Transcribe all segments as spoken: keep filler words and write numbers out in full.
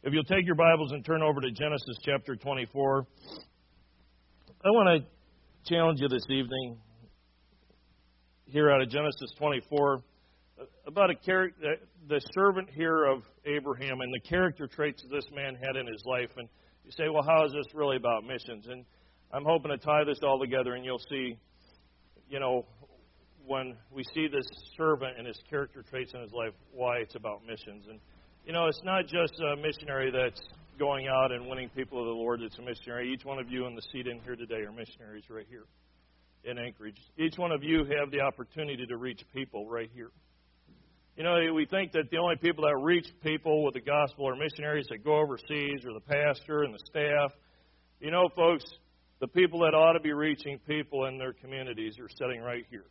If you'll take your Bibles and turn over to Genesis chapter twenty-four, I want to challenge you this evening here out of Genesis twenty-four about a character, the servant here of Abraham and the character traits that this man had in his life. And you say, well, how is this really about missions? And I'm hoping to tie this all together, and you'll see, you know, when we see this servant and his character traits in his life, why it's about missions. And, you know, it's not just a missionary that's going out and winning people to the Lord that's a missionary. Each one of you in the seat in here today are missionaries right here in Anchorage. Each one of you have the opportunity to reach people right here. You know, we think that the only people that reach people with the gospel are missionaries that go overseas or the pastor and the staff. You know, folks, the people that ought to be reaching people in their communities are sitting right here.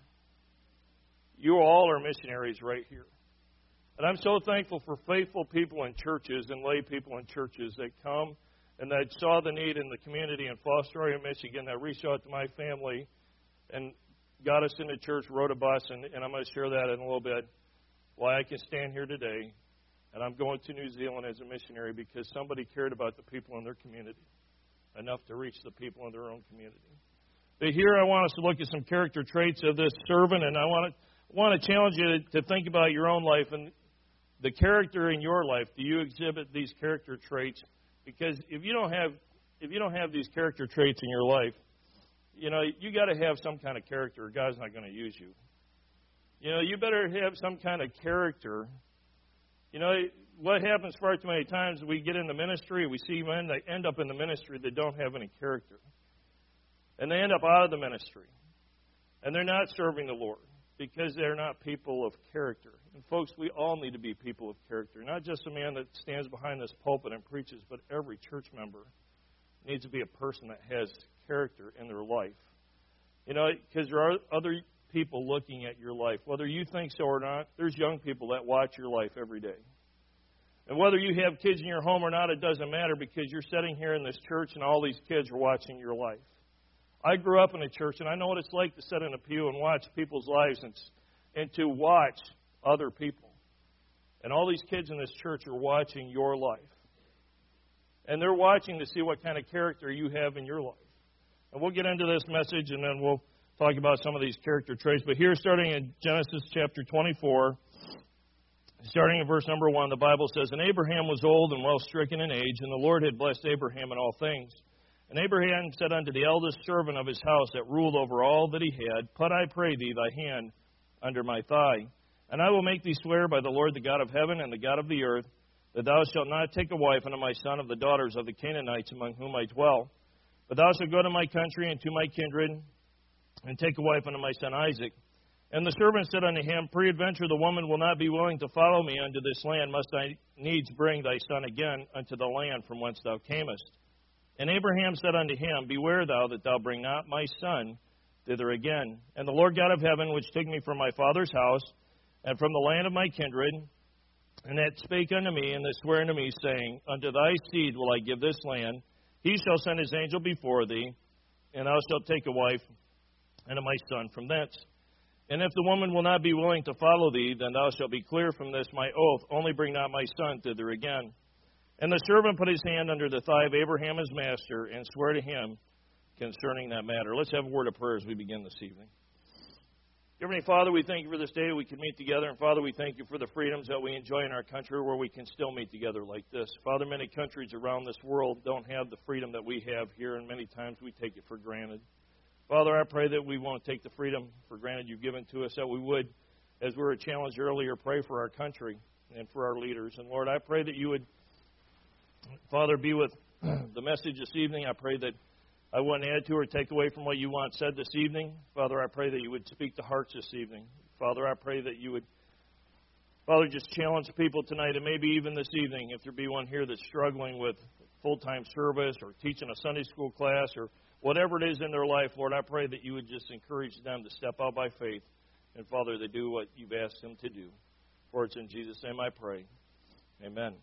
You all are missionaries right here. And I'm so thankful for faithful people in churches and lay people in churches that come and that saw the need in the community in Foster area, Michigan, that reached out to my family and got us into church, rode a bus, and, and I'm going to share that in a little bit. Why I can stand here today, and I'm going to New Zealand as a missionary because somebody cared about the people in their community enough to reach the people in their own community. But here I want us to look at some character traits of this servant, and I want to want to challenge you to think about your own life and the character in your life. Do you exhibit these character traits? Because if you don't have if you don't have these character traits in your life, you know, you got to have some kind of character, or God's not going to use you. You know, you better have some kind of character. You know, what happens far too many times, we get in the ministry, we see men that end up in the ministry that don't have any character. And they end up out of the ministry. And they're not serving the Lord because they're not people of character. And folks, we all need to be people of character. Not just a man that stands behind this pulpit and preaches, but every church member needs to be a person that has character in their life. You know, because there are other people looking at your life. Whether you think so or not, there's young people that watch your life every day. And whether you have kids in your home or not, it doesn't matter because you're sitting here in this church and all these kids are watching your life. I grew up in a church, and I know what it's like to sit in a pew and watch people's lives and, and to watch other people. And all these kids in this church are watching your life. And they're watching to see what kind of character you have in your life. And we'll get into this message, and then we'll talk about some of these character traits. But here, starting in Genesis chapter twenty-four, starting in verse number one, the Bible says, And Abraham was old and well stricken in age, and the Lord had blessed Abraham in all things. And Abraham said unto the eldest servant of his house that ruled over all that he had, Put, I pray thee, thy hand under my thigh, and I will make thee swear by the Lord, the God of heaven and the God of the earth, that thou shalt not take a wife unto my son of the daughters of the Canaanites among whom I dwell, but thou shalt go to my country and to my kindred, and take a wife unto my son Isaac. And the servant said unto him, Peradventure the woman will not be willing to follow me unto this land, must I needs bring thy son again unto the land from whence thou camest. And Abraham said unto him, Beware thou that thou bring not my son thither again. And the Lord God of heaven, which took me from my father's house, and from the land of my kindred, and that spake unto me, and that sware unto me, saying, Unto thy seed will I give this land, he shall send his angel before thee, and thou shalt take a wife and of my son from thence. And if the woman will not be willing to follow thee, then thou shalt be clear from this my oath, only bring not my son thither again. And the servant put his hand under the thigh of Abraham his master, and sware to him concerning that matter. Let's have a word of prayer as we begin this evening. Dear Heavenly Father, we thank you for this day we can meet together. And Father, we thank you for the freedoms that we enjoy in our country where we can still meet together like this. Father, many countries around this world don't have the freedom that we have here, and many times we take it for granted. Father, I pray that we won't take the freedom for granted you've given to us, that we would, as we were challenged earlier, pray for our country and for our leaders. And Lord, I pray that you would, Father, be with the message this evening. I pray that I wouldn't add to or take away from what you want said this evening. Father, I pray that you would speak to hearts this evening. Father, I pray that you would, Father, just challenge people tonight, and maybe even this evening, if there be one here that's struggling with full-time service or teaching a Sunday school class or whatever it is in their life, Lord, I pray that you would just encourage them to step out by faith, and, Father, to do what you've asked them to do. For it's in Jesus' name I pray. Amen.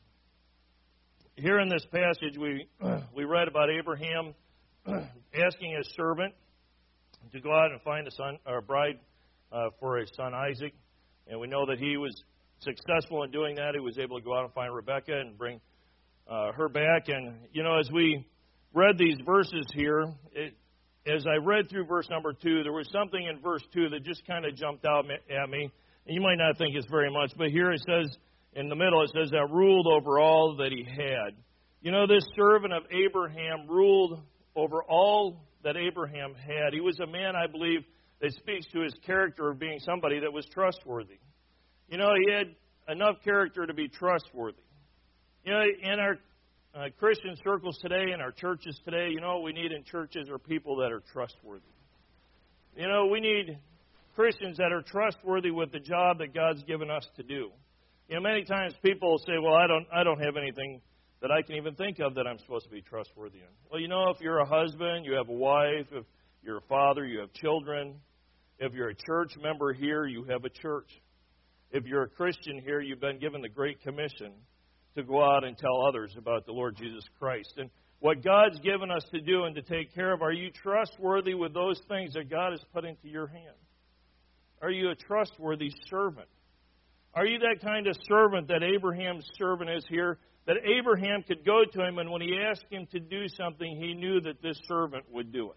Here in this passage, we we read about Abraham asking his servant to go out and find a son or a bride uh, for his son Isaac, and we know that he was successful in doing that. He was able to go out and find Rebekah and bring uh, her back. And, you know, as we read these verses here, it, as I read through verse number two, there was something in verse two that just kind of jumped out at me. And you might not think it's very much, but here it says, in the middle, it says that ruled over all that he had. You know, this servant of Abraham ruled over all that Abraham had. He was a man, I believe, that speaks to his character of being somebody that was trustworthy. You know, he had enough character to be trustworthy. You know, in our uh, Christian circles today, in our churches today, you know what we need in churches are people that are trustworthy. You know, we need Christians that are trustworthy with the job that God's given us to do. You know, many times people say, well, I don't I don't have anything that I can even think of that I'm supposed to be trustworthy in. Well, you know, if you're a husband, you have a wife, if you're a father, you have children. If you're a church member here, you have a church. If you're a Christian here, you've been given the Great Commission to go out and tell others about the Lord Jesus Christ. And what God's given us to do and to take care of, are you trustworthy with those things that God has put into your hand? Are you a trustworthy servant? Are you that kind of servant that Abraham's servant is here, that Abraham could go to him, and when he asked him to do something, he knew that this servant would do it?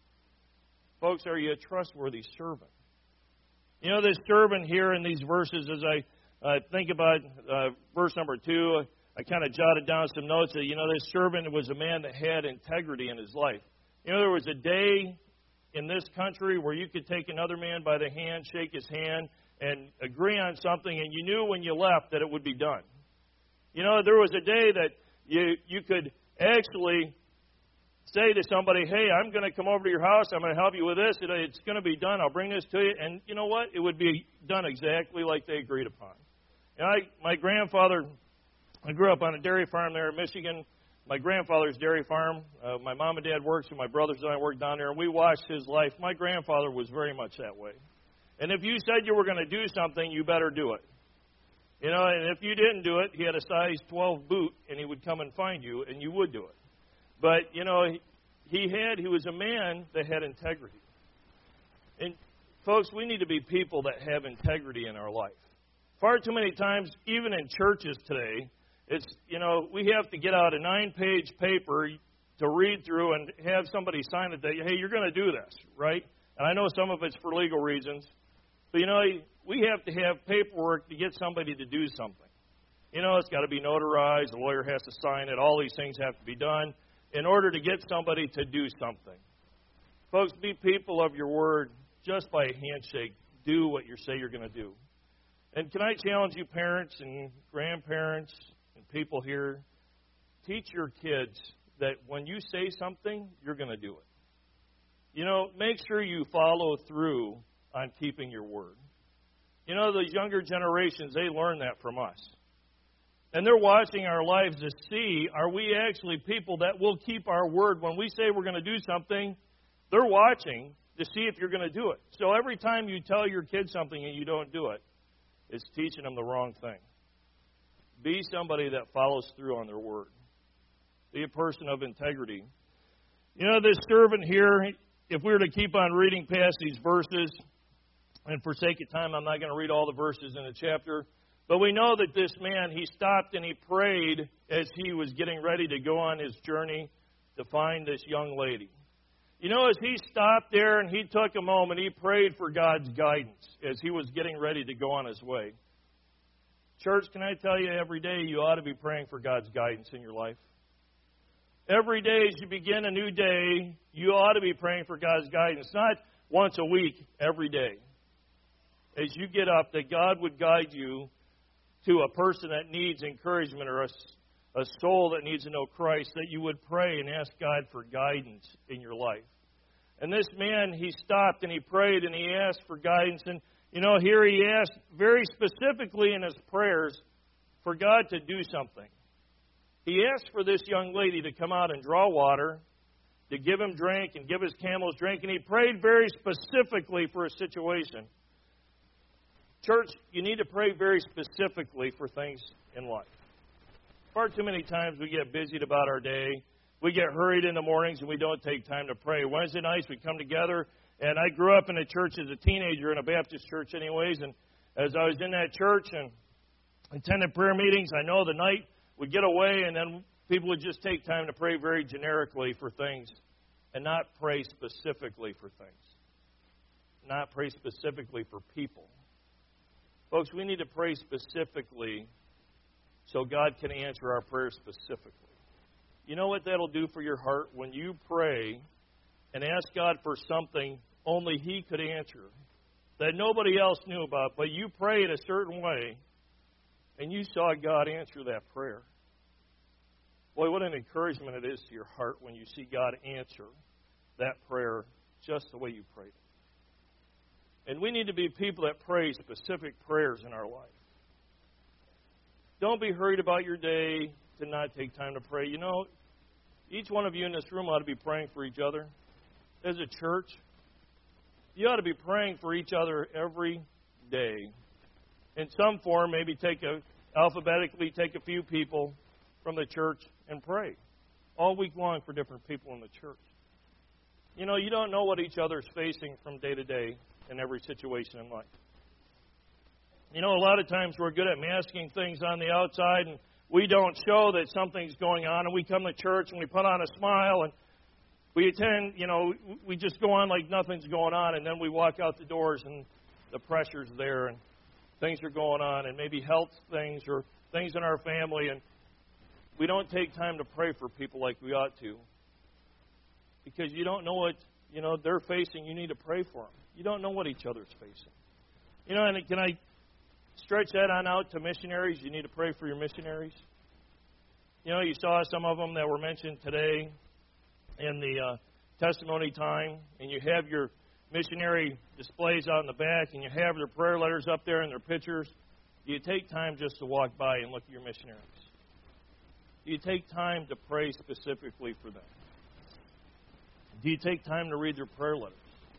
Folks, are you a trustworthy servant? You know, this servant here in these verses, as I uh, think about uh, verse number two, I kind of jotted down some notes that, you know, this servant was a man that had integrity in his life. You know, there was a day in this country where you could take another man by the hand, shake his hand, and agree on something, and you knew when you left that it would be done. You know, there was a day that you you could actually say to somebody, hey, I'm going to come over to your house, I'm going to help you with this, it's going to be done, I'll bring this to you, and you know what? It would be done exactly like they agreed upon. And I, my grandfather, I grew up on a dairy farm there in Michigan. My grandfather's dairy farm, uh, my mom and dad worked, so my brothers and I worked down there, and we watched his life. My grandfather was very much that way. And if you said you were going to do something, you better do it. You know, and if you didn't do it, he had a size twelve boot, and he would come and find you, and you would do it. But, you know, he, he had, he was a man that had integrity. And, folks, we need to be people that have integrity in our life. Far too many times, even in churches today, it's, you know, we have to get out a nine-page paper to read through and have somebody sign it that, hey, you're going to do this, right? And I know some of it's for legal reasons. But, you know, we have to have paperwork to get somebody to do something. You know, it's got to be notarized. The lawyer has to sign it. All these things have to be done in order to get somebody to do something. Folks, be people of your word just by a handshake. Do what you say you're going to do. And can I challenge you, parents and grandparents and people here, teach your kids that when you say something, you're going to do it. You know, make sure you follow through on keeping your word. You know, those younger generations, they learn that from us. And they're watching our lives to see, are we actually people that will keep our word? When we say we're going to do something, they're watching to see if you're going to do it. So every time you tell your kids something and you don't do it, it's teaching them the wrong thing. Be somebody that follows through on their word. Be a person of integrity. You know, this servant here, if we were to keep on reading past these verses, and for sake of time, I'm not going to read all the verses in the chapter, but we know that this man, he stopped and he prayed as he was getting ready to go on his journey to find this young lady. You know, as he stopped there and he took a moment, he prayed for God's guidance as he was getting ready to go on his way. Church, can I tell you, every day you ought to be praying for God's guidance in your life. Every day as you begin a new day, you ought to be praying for God's guidance. Not once a week, every day. As you get up, that God would guide you to a person that needs encouragement or a, a soul that needs to know Christ, that you would pray and ask God for guidance in your life. And this man, he stopped and he prayed and he asked for guidance. And, you know, here he asked very specifically in his prayers for God to do something. He asked for this young lady to come out and draw water, to give him drink and give his camels drink. And he prayed very specifically for a situation. Church, you need to pray very specifically for things in life. Far too many times we get busied about our day. We get hurried in the mornings and we don't take time to pray. Wednesday nights we come together, and I grew up in a church as a teenager, in a Baptist church anyways, and as I was in that church and attended prayer meetings, I know the night would get away, and then people would just take time to pray very generically for things and not pray specifically for things. Not pray specifically for people. Folks, we need to pray specifically so God can answer our prayers specifically. You know what that'll do for your heart? When you pray and ask God for something only He could answer, that nobody else knew about, but you prayed a certain way, and you saw God answer that prayer. Boy, what an encouragement it is to your heart when you see God answer that prayer just the way you prayed it. And we need to be people that pray specific prayers in our life. Don't be hurried about your day to not take time to pray. You know, each one of you in this room ought to be praying for each other. As a church, you ought to be praying for each other every day. In some form, maybe take a alphabetically take a few people from the church and pray all week long for different people in the church. You know, you don't know what each other is facing from day to day in every situation in life. You know, a lot of times we're good at masking things on the outside, and we don't show that something's going on, and we come to church and we put on a smile and we attend, you know, we just go on like nothing's going on, and then we walk out the doors and the pressure's there and things are going on, and maybe health things or things in our family, and we don't take time to pray for people like we ought to because you don't know what, you know, they're facing. You need to pray for them. You don't know what each other's facing. You know, and can I stretch that on out to missionaries? You need to pray for your missionaries. You know, you saw some of them that were mentioned today in the uh, testimony time, and you have your missionary displays out in the back, and you have their prayer letters up there and their pictures. Do you take time just to walk by and look at your missionaries? Do you take time to pray specifically for them? Do you take time to read their prayer letters?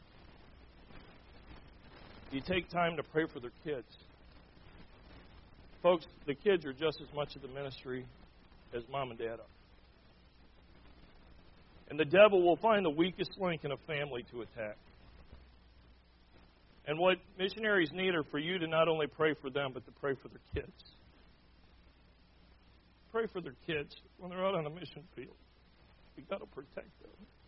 Do you take time to pray for their kids? Folks, the kids are just as much of the ministry as mom and dad are. And the devil will find the weakest link in a family to attack. And what missionaries need are for you to not only pray for them, but to pray for their kids. Pray for their kids when they're out on the mission field. You've got to protect them.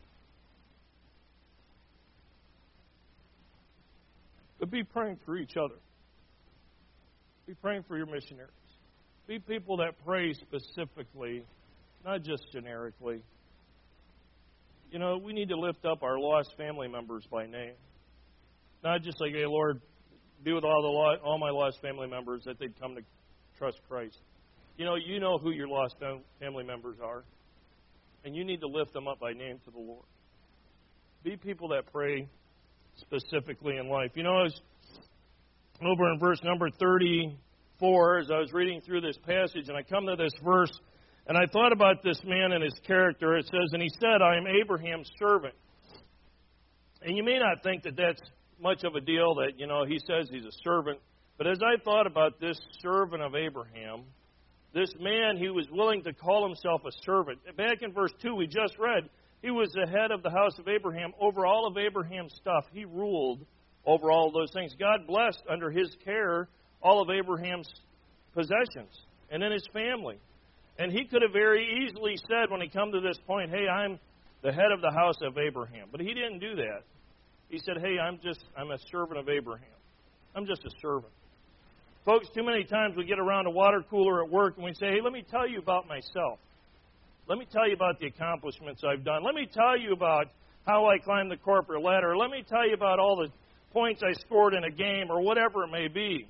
But be praying for each other. Be praying for your missionaries. Be people that pray specifically, not just generically. You know, we need to lift up our lost family members by name. Not just like, hey, Lord, be with all the lo- all my lost family members that they'd come to trust Christ. You know, you know who your lost family members are, and you need to lift them up by name to the Lord. Be people that pray specifically in life. You know, I was over in verse number thirty-four, as I was reading through this passage, and I come to this verse, and I thought about this man and his character. It says, and he said, I am Abraham's servant. And you may not think that that's much of a deal that, you know, he says he's a servant. But as I thought about this servant of Abraham, this man who was willing to call himself a servant. Back in verse two we just read, he was the head of the house of Abraham. Over all of Abraham's stuff, he ruled over all of those things. God blessed under his care all of Abraham's possessions and then his family. And he could have very easily said when he come to this point, hey, I'm the head of the house of Abraham. But he didn't do that. He said, hey, I'm just, I'm a servant of Abraham. I'm just a servant. Folks, too many times we get around a water cooler at work and we say, hey, let me tell you about myself. Let me tell you about the accomplishments I've done. Let me tell you about how I climbed the corporate ladder. Let me tell you about all the points I scored in a game or whatever it may be.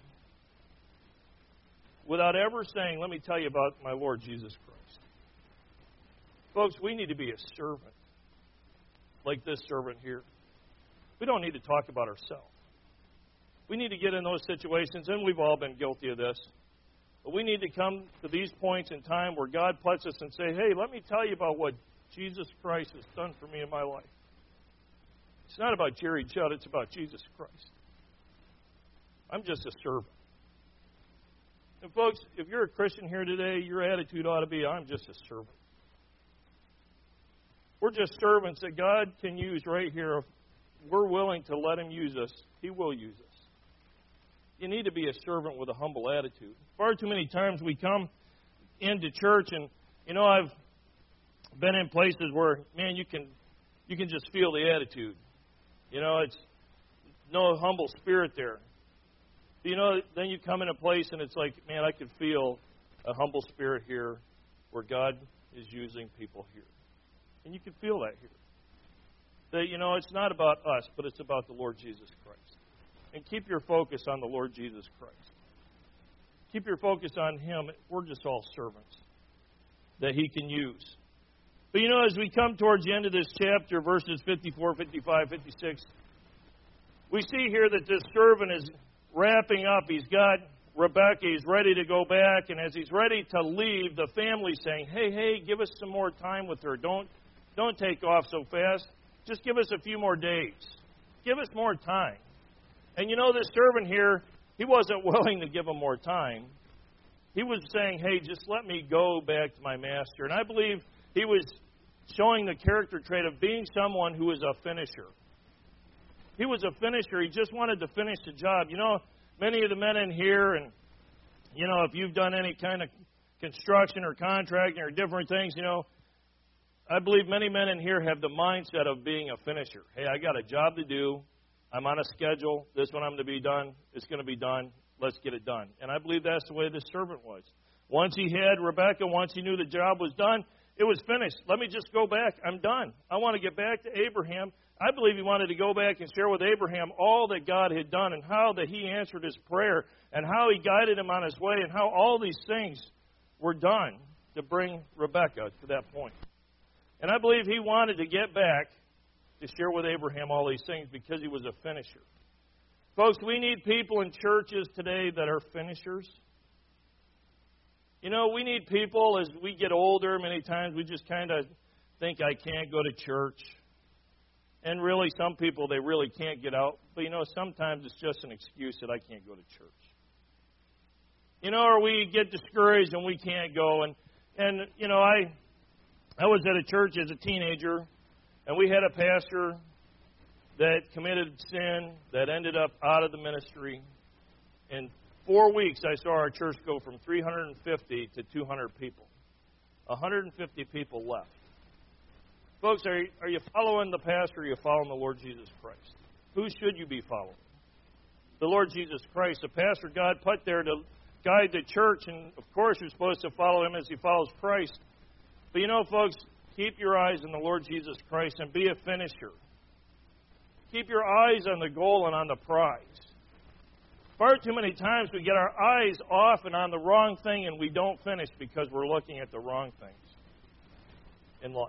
Without ever saying, let me tell you about my Lord Jesus Christ. Folks, we need to be a servant like this servant here. We don't need to talk about ourselves. We need to get in those situations, and we've all been guilty of this. But we need to come to these points in time where God puts us and say, hey, let me tell you about what Jesus Christ has done for me in my life. It's not about Jerry Judd, it's about Jesus Christ. I'm just a servant. And folks, if you're a Christian here today, your attitude ought to be, I'm just a servant. We're just servants that God can use right here. If we're willing to let Him use us, He will use us. You need to be a servant with a humble attitude. Far too many times we come into church and You know, I've been in places where, man, you can you can just feel the attitude. You know, it's no humble spirit there. You know, then you come in a place and it's like, man, I could feel a humble spirit here where God is using people here. And you can feel that here. That, you know, it's not about us, but it's about the Lord Jesus Christ. And keep your focus on the Lord Jesus Christ. Keep your focus on Him. We're just all servants that He can use. But, you know, as we come towards the end of this chapter, verses fifty-four, fifty-five, fifty-six, we see here that this servant is wrapping up. He's got Rebekah. He's ready to go back. And as he's ready to leave, the family's saying, hey, hey, give us some more time with her. Don't, don't take off so fast. Just give us a few more days. Give us more time. And you know, this servant here, he wasn't willing to give him more time. He was saying, hey, just let me go back to my master. And I believe he was showing the character trait of being someone who is a finisher. He was a finisher. He just wanted to finish the job. You know, many of the men in here, and, you know, if you've done any kind of construction or contracting or different things, you know, I believe many men in here have the mindset of being a finisher. Hey, I got a job to do. I'm on a schedule. This one I'm going to be done. It's going to be done. Let's get it done. And I believe that's the way this servant was. Once he had Rebekah, once he knew the job was done, it was finished. Let me just go back. I'm done. I want to get back to Abraham. I believe he wanted to go back and share with Abraham all that God had done and how that he answered his prayer and how he guided him on his way and how all these things were done to bring Rebekah to that point. And I believe he wanted to get back to share with Abraham all these things because he was a finisher. Folks, we need people in churches today that are finishers. You know, we need people as we get older, many times we just kind of think, I can't go to church. And really, some people, they really can't get out. But, you know, sometimes it's just an excuse that I can't go to church. You know, or we get discouraged and we can't go. And, and you know, I... I was at a church as a teenager, and we had a pastor that committed sin that ended up out of the ministry. In four weeks, I saw our church go from three hundred fifty to two hundred people. one hundred fifty people left. Folks, are, are you following the pastor or are you following the Lord Jesus Christ? Who should you be following? The Lord Jesus Christ. The pastor God put there to guide the church, and of course you're supposed to follow Him as He follows Christ. But you know, folks, keep your eyes on the Lord Jesus Christ and be a finisher. Keep your eyes on the goal and on the prize. Far too many times we get our eyes off and on the wrong thing and we don't finish because we're looking at the wrong things in life.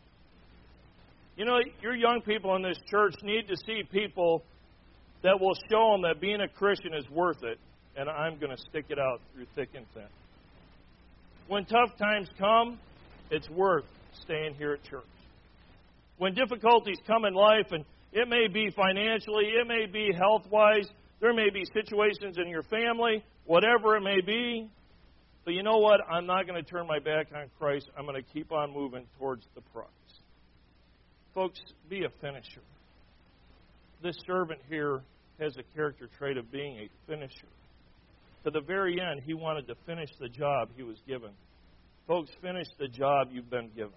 You know, your young people in this church need to see people that will show them that being a Christian is worth it, and I'm going to stick it out through thick and thin. When tough times come, it's worth staying here at church. When difficulties come in life, and it may be financially, it may be health-wise, there may be situations in your family, whatever it may be, but you know what? I'm not going to turn my back on Christ. I'm going to keep on moving towards the prize. Folks, be a finisher. This servant here has a character trait of being a finisher. To the very end, he wanted to finish the job he was given. Folks, finish the job you've been given.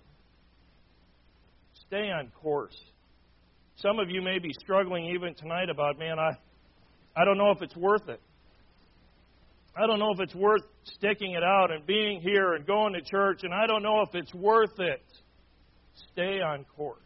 Stay on course. Some of you may be struggling even tonight about, man, I, I don't know if it's worth it. I don't know if it's worth sticking it out and being here and going to church, and I don't know if it's worth it. Stay on course.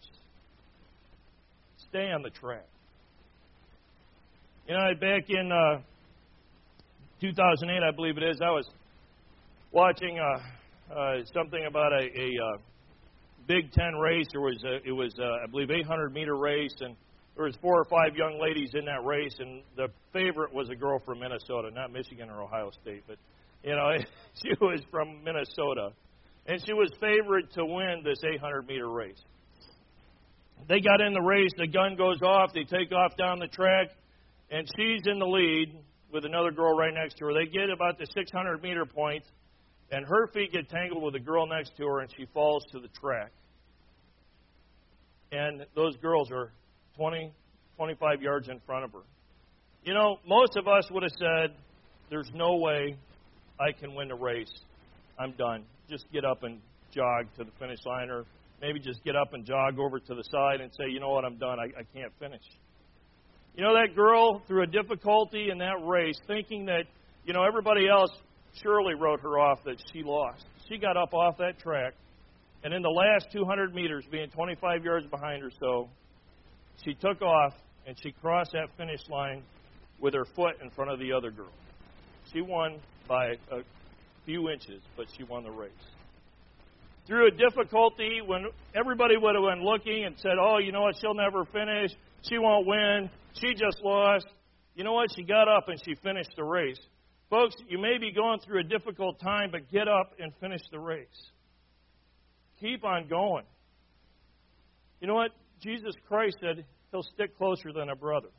Stay on the track. You know, back in uh, two thousand eight, I believe it is, I was watching uh, uh, something about a, a uh, Big Ten race. There was a, it was uh, I believe eight hundred meter race, and there was four or five young ladies in that race, and the favorite was a girl from Minnesota, not Michigan or Ohio State, but you know she was from Minnesota, and she was favored to win this eight hundred meter race. They got in the race. The gun goes off. They take off down the track, and she's in the lead with another girl right next to her. They get about the six hundred meter point, and her feet get tangled with the girl next to her, and she falls to the track. And those girls are twenty, twenty-five yards in front of her. You know, most of us would have said, there's no way I can win the race. I'm done. Just get up and jog to the finish line, or maybe just get up and jog over to the side and say, you know what, I'm done. I, I can't finish. You know, that girl, through a difficulty in that race, thinking that, you know, everybody else surely wrote her off, that she lost. She got up off that track, and in the last two hundred meters, being twenty-five yards behind her so, she took off, and she crossed that finish line with her foot in front of the other girl. She won by a few inches, but she won the race. Through a difficulty, when everybody would have been looking and said, oh, you know what, she'll never finish, she won't win, she just lost. You know what, she got up and she finished the race. Folks, you may be going through a difficult time, but get up and finish the race. Keep on going. You know what? Jesus Christ said he'll stick closer than a brother.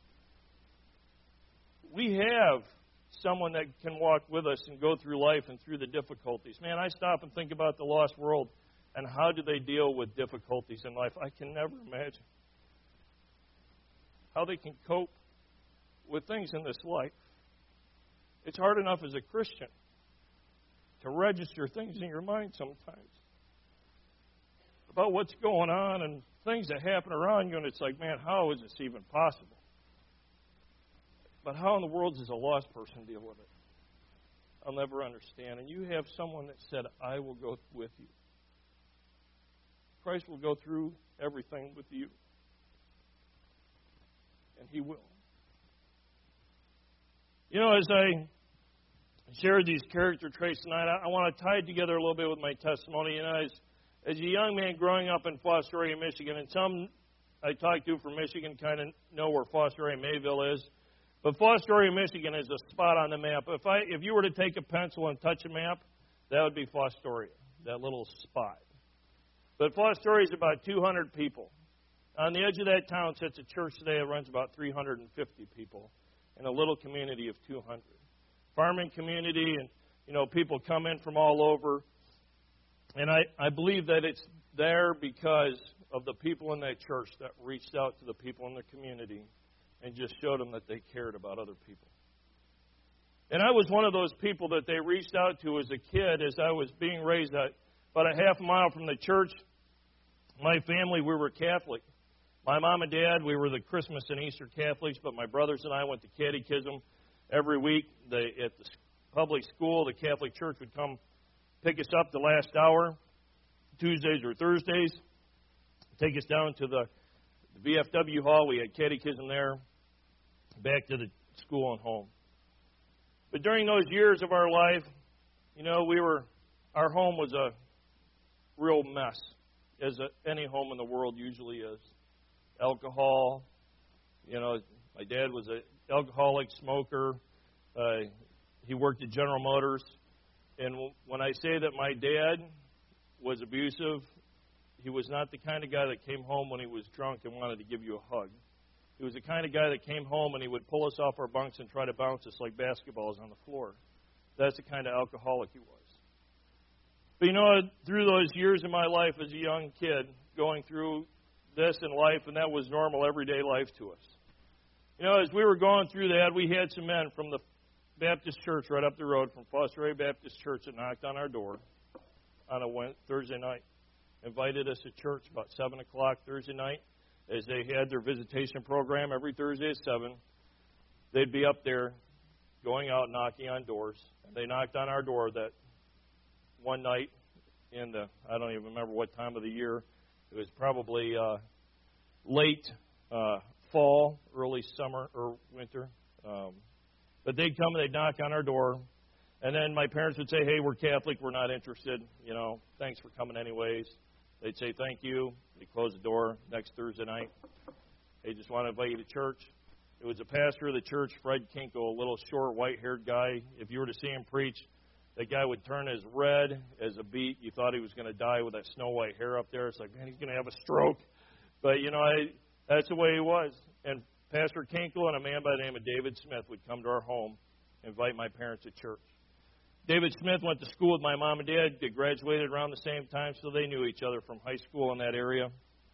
We have someone that can walk with us and go through life and through the difficulties. Man, I stop and think about the lost world and how do they deal with difficulties in life. I can never imagine how they can cope with things in this life. It's hard enough as a Christian to register things in your mind sometimes about what's going on and things that happen around you, and it's like, man, how is this even possible? But how in the world does a lost person deal with it? I'll never understand. And you have someone that said, I will go with you. Christ will go through everything with you. And he will. You know, as I shared these character traits tonight, I, I want to tie it together a little bit with my testimony. You know, as, as a young man growing up in Foster Area, Michigan, and some I talked to from Michigan kind of know where Foster Area, Mayville is. But Foster Area, Michigan is a spot on the map. If I, if you were to take a pencil and touch a map, that would be Foster Area, that little spot. But Foster Area is about two hundred people. On the edge of that town sits a church today that runs about three hundred fifty people in a little community of two hundred. Farming community, and, you know, people come in from all over. And I, I believe that it's there because of the people in that church that reached out to the people in the community and just showed them that they cared about other people. And I was one of those people that they reached out to as a kid as I was being raised at about a half a mile from the church. My family, we were Catholic. My mom and dad, we were the Christmas and Easter Catholics, but my brothers and I went to catechism every week. They, at the public school, the Catholic Church would come pick us up the last hour, Tuesdays or Thursdays, take us down to the, the V F W hall. We had catechism there, back to the school and home. But during those years of our life, you know, we were, our home was a real mess, as a, any home in the world usually is. Alcohol, you know, my dad was an alcoholic smoker. Uh, he worked at General Motors. And when I say that my dad was abusive, he was not the kind of guy that came home when he was drunk and wanted to give you a hug. He was the kind of guy that came home and he would pull us off our bunks and try to bounce us like basketballs on the floor. That's the kind of alcoholic he was. But you know, through those years of my life as a young kid, going through this in life, and that was normal, everyday life to us. You know, as we were going through that, we had some men from the Baptist church right up the road, from Foster Area Baptist Church, that knocked on our door on a Thursday night, invited us to church about seven o'clock Thursday night, as they had their visitation program every Thursday at seven. They'd be up there going out knocking on doors. And they knocked on our door that one night in the, I don't even remember what time of the year. It was probably uh, late uh, fall, early summer, or winter. Um, but they'd come and they'd knock on our door. And then my parents would say, hey, we're Catholic, we're not interested. You know, thanks for coming anyways. They'd say, thank you. They'd close the door next Thursday night. They just want to invite you to church. It was a pastor of the church, Fred Kinkle, a little short, white-haired guy. If you were to see him preach, that guy would turn as red as a beet. You thought he was going to die with that snow-white hair up there. It's like, man, he's going to have a stroke. But, you know, I, that's the way he was. And Pastor Kinkle and a man by the name of David Smith would come to our home, invite my parents to church. David Smith went to school with my mom and dad. They graduated around the same time, so they knew each other from high school in that area.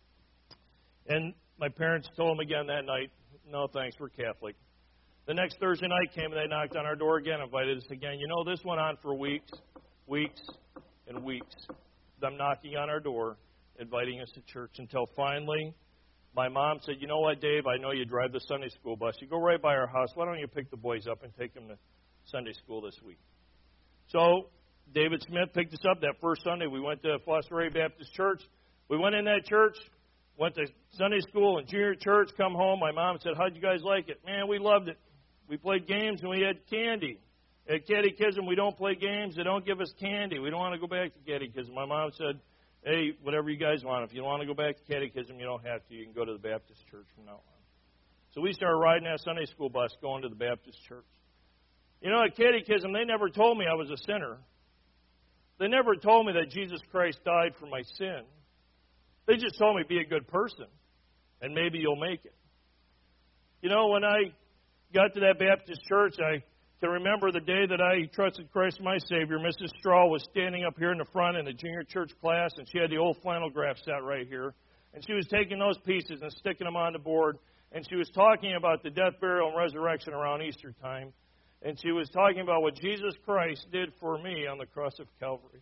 And my parents told him again that night, no, thanks, we're Catholic. The next Thursday night came and they knocked on our door again, invited us again. You know, this went on for weeks, weeks, and weeks. them knocking on our door, inviting us to church, until finally my mom said, you know what, Dave, I know you drive the Sunday school bus. You go right by our house. Why don't you pick the boys up and take them to Sunday school this week? So David Smith picked us up that first Sunday. We went to Foster Area Baptist Church. We went in that church, went to Sunday school and junior church, come home. My mom said, how'd you guys like it? Man, we loved it. We played games and we had candy. At catechism, we don't play games. They don't give us candy. We don't want to go back to catechism. My mom said, hey, whatever you guys want. If you want to go back to catechism, you don't have to. You can go to the Baptist church from now on. So we started riding that Sunday school bus going to the Baptist church. You know, at catechism, they never told me I was a sinner. They never told me that Jesus Christ died for my sin. They just told me be a good person, and maybe you'll make it. You know, when I got to that Baptist church, I can remember the day that I trusted Christ as my Savior. Missus Straw was standing up here in the front in the junior church class, and she had the old flannel graph set right here. And she was taking those pieces and sticking them on the board, and she was talking about the death, burial, and resurrection around Easter time. And she was talking about what Jesus Christ did for me on the cross of Calvary.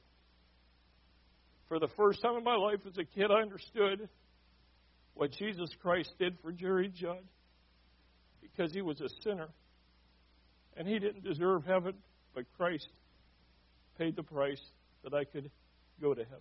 For the first time in my life as a kid, I understood what Jesus Christ did for Jerry Judd, because he was a sinner. And he didn't deserve heaven, but Christ paid the price that I could go to heaven.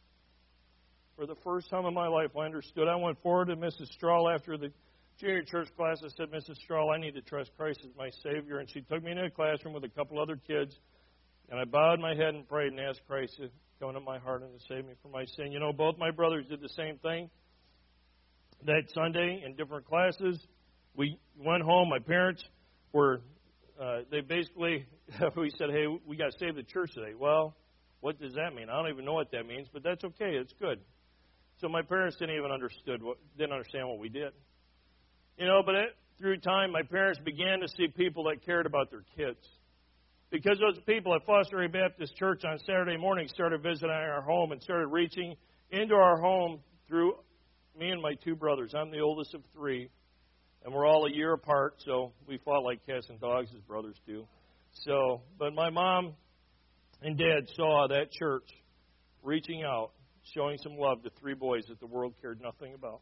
For the first time in my life, I understood. I went forward to Missus Strahl after the junior church class. I said, Missus Strahl, I need to trust Christ as my Savior. And she took me into a classroom with a couple other kids, and I bowed my head and prayed and asked Christ to come into my heart and to save me from my sin. You know, both my brothers did the same thing. That Sunday in different classes, we went home. My parents were, uh, they basically, we said, hey, we got to save the church today. Well, what does that mean? I don't even know what that means, but that's okay. It's good. So my parents didn't even understood what, didn't understand what we did. You know, but it, through time, my parents began to see people that cared about their kids. Because those people at Foster Area Baptist Church on Saturday morning started visiting our home and started reaching into our home through me and my two brothers. I'm the oldest of three, and we're all a year apart, so we fought like cats and dogs, as brothers do. So, but my mom and dad saw that church reaching out, showing some love to three boys that the world cared nothing about.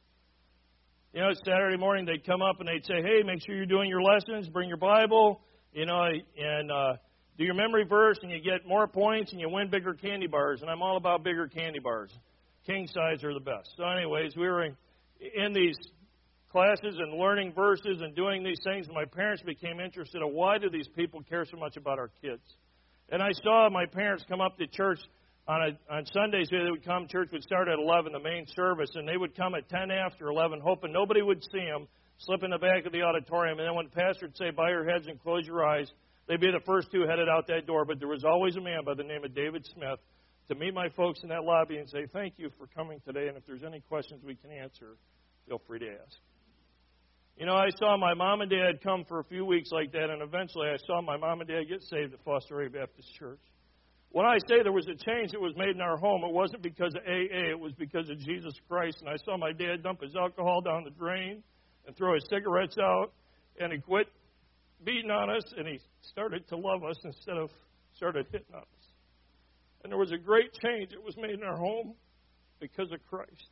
You know, Saturday morning they'd come up and they'd say, hey, make sure you're doing your lessons, bring your Bible, you know, and uh, do your memory verse, and you get more points and you win bigger candy bars. And I'm all about bigger candy bars. King size are the best. So anyways, we were in, in these classes and learning verses and doing these things, and my parents became interested in why do these people care so much about our kids. And I saw my parents come up to church on a, on Sundays. They would come, church would start at eleven, the main service, and they would come at ten after eleven, hoping nobody would see them, slip in the back of the auditorium. And then when the pastor would say, bow your heads and close your eyes, they'd be the first two headed out that door. But there was always a man by the name of David Smith to meet my folks in that lobby and say, thank you for coming today, and if there's any questions we can answer, feel free to ask. You know, I saw my mom and dad come for a few weeks like that, and eventually I saw my mom and dad get saved at Foster Area Baptist Church. When I say there was a change that was made in our home, it wasn't because of A A, it was because of Jesus Christ. And I saw my dad dump his alcohol down the drain and throw his cigarettes out, and he quit beating on us, and he started to love us instead of started hitting on us. And there was a great change that was made in our home because of Christ.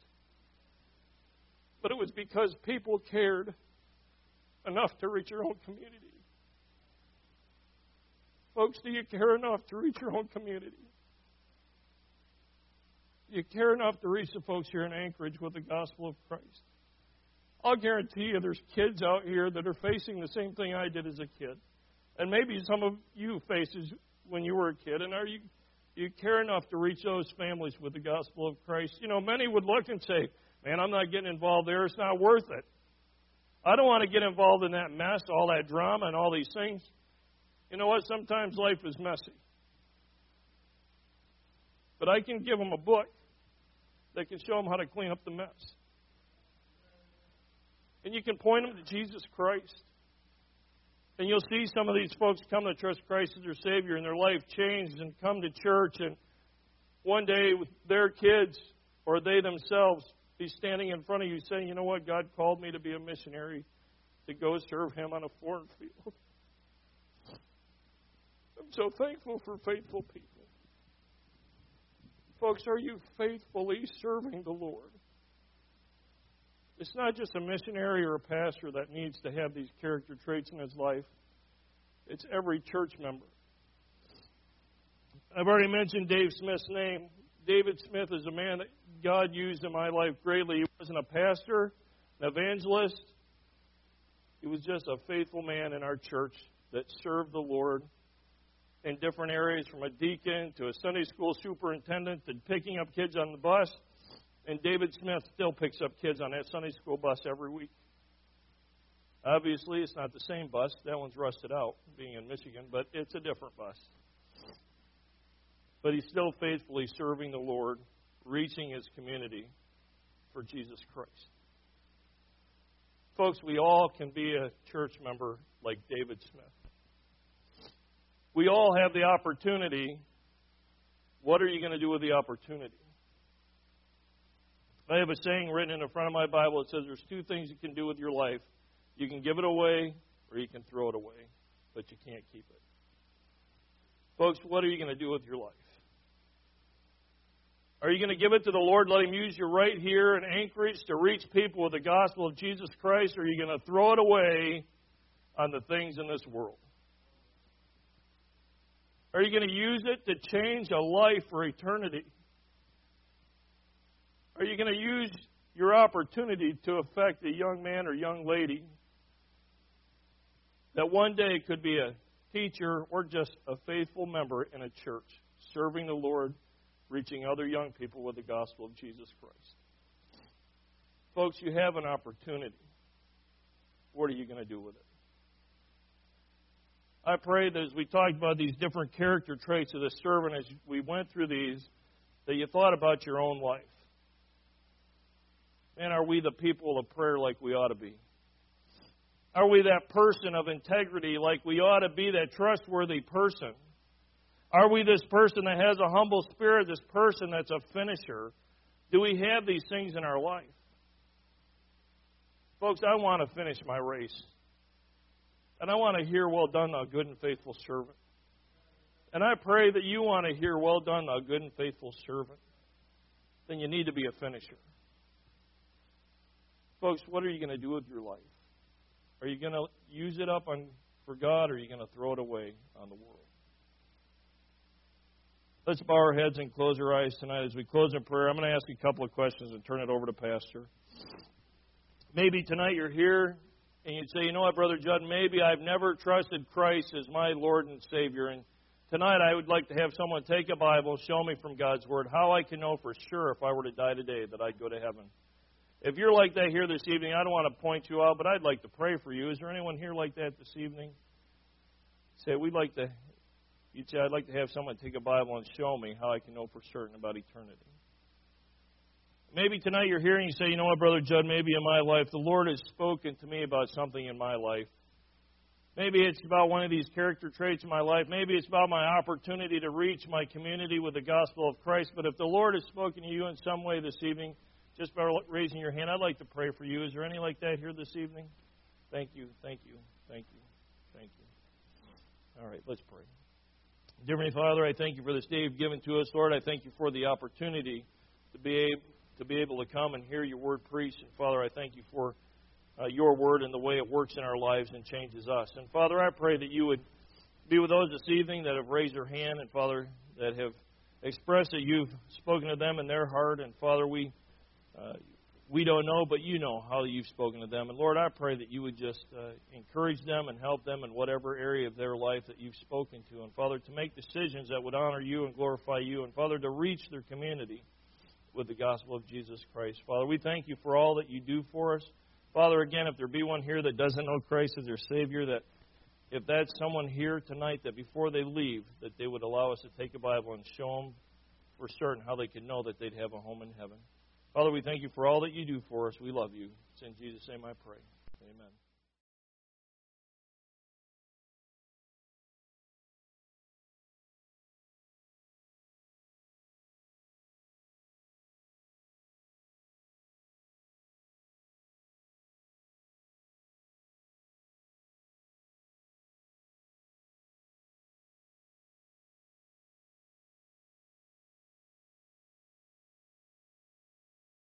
But it was because people cared enough to reach your own community. Folks, do you care enough to reach your own community? Do you care enough to reach the folks here in Anchorage with the gospel of Christ? I'll guarantee you there's kids out here that are facing the same thing I did as a kid. And maybe some of you faced it when you were a kid. And are you, you care enough to reach those families with the gospel of Christ? You know, many would look and say, man, I'm not getting involved there. It's not worth it. I don't want to get involved in that mess, all that drama and all these things. You know what? Sometimes life is messy. But I can give them a book that can show them how to clean up the mess. And you can point them to Jesus Christ. And you'll see some of these folks come to trust Christ as their Savior, and their life changed and come to church. And one day, with their kids or they themselves be standing in front of you saying, you know what? God called me to be a missionary, to go serve Him on a foreign field. I'm so thankful for faithful people. Folks, are you faithfully serving the Lord? It's not just a missionary or a pastor that needs to have these character traits in his life. It's every church member. I've already mentioned Dave Smith's name. David Smith is a man that God used in my life greatly. He wasn't a pastor, an evangelist. He was just a faithful man in our church that served the Lord in different areas, from a deacon to a Sunday school superintendent to picking up kids on the bus. And David Smith still picks up kids on that Sunday school bus every week. Obviously, it's not the same bus. That one's rusted out, being in Michigan, but it's a different bus. But he's still faithfully serving the Lord, reaching his community for Jesus Christ. Folks, we all can be a church member like David Smith. We all have the opportunity. What are you going to do with the opportunity? I have a saying written in the front of my Bible. It says there's two things you can do with your life. You can give it away or you can throw it away, but you can't keep it. Folks, what are you going to do with your life? Are you going to give it to the Lord, let him use you right here in Anchorage to reach people with the gospel of Jesus Christ, or are you going to throw it away on the things in this world? Are you going to use it to change a life for eternity? Are you going to use your opportunity to affect a young man or young lady that one day could be a teacher or just a faithful member in a church, serving the Lord, reaching other young people with the gospel of Jesus Christ? Folks, you have an opportunity. What are you going to do with it? I pray that as we talked about these different character traits of the servant, as we went through these, that you thought about your own life. Man, are we the people of prayer like we ought to be? Are we that person of integrity like we ought to be, that trustworthy person? Are we this person that has a humble spirit, this person that's a finisher? Do we have these things in our life? Folks, I want to finish my race. And I want to hear, well done, thou good and faithful servant. And I pray that you want to hear, well done, thou good and faithful servant. Then you need to be a finisher. Folks, what are you going to do with your life? Are you going to use it up on for God, or are you going to throw it away on the world? Let's bow our heads and close our eyes tonight. As we close in prayer, I'm going to ask you a couple of questions and turn it over to Pastor. Maybe tonight you're here and you'd say, you know what, Brother Judd, maybe I've never trusted Christ as my Lord and Savior. And tonight I would like to have someone take a Bible, show me from God's Word how I can know for sure if I were to die today that I'd go to heaven. If you're like that here this evening, I don't want to point you out, but I'd like to pray for you. Is there anyone here like that this evening? Say, we'd like to, you'd say, I'd like to have someone take a Bible and show me how I can know for certain about eternity. Maybe tonight you're here and you say, you know what, Brother Judd, maybe in my life the Lord has spoken to me about something in my life. Maybe it's about one of these character traits in my life. Maybe it's about my opportunity to reach my community with the gospel of Christ. But if the Lord has spoken to you in some way this evening, just by raising your hand, I'd like to pray for you. Is there any like that here this evening? Thank you, thank you, thank you, thank you. All right, let's pray. Dear Heavenly Father, I thank you for this day you've given to us. Lord, I thank you for the opportunity to be able, to be able to come and hear your word preached. And Father, I thank you for uh, your word and the way it works in our lives and changes us. And Father, I pray that you would be with those this evening that have raised their hand, and Father, that have expressed that you've spoken to them in their heart. And Father, we Uh, we don't know, but you know how you've spoken to them. And Lord, I pray that you would just uh, encourage them and help them in whatever area of their life that you've spoken to. And Father, to make decisions that would honor you and glorify you. And Father, to reach their community with the gospel of Jesus Christ. Father, we thank you for all that you do for us. Father, again, if there be one here that doesn't know Christ as their Savior, that if that's someone here tonight, that before they leave, that they would allow us to take a Bible and show them for certain how they could know that they'd have a home in heaven. Father, we thank you for all that you do for us. We love you. It's in Jesus' name I pray. Amen.